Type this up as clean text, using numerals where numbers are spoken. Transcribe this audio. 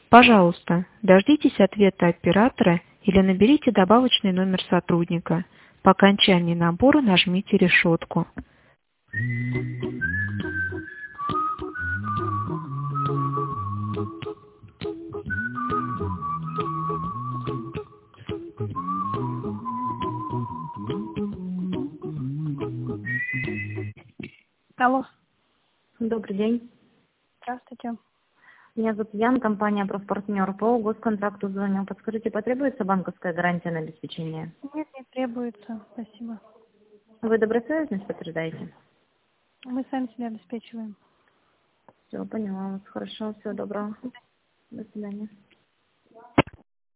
Пожалуйста, дождитесь ответа оператора или наберите добавочный номер сотрудника. По окончании набора нажмите решетку. Алло, Добрый день. здравствуйте. Меня зовут Ян, компания «Профпартнер». По госконтракту звоню. Подскажите, потребуется банковская гарантия на обеспечение? Нет, не требуется. Спасибо. Вы добросовестность подтверждаете? Мы сами себя обеспечиваем. Все, поняла вас. Хорошо, всего доброго. До свидания.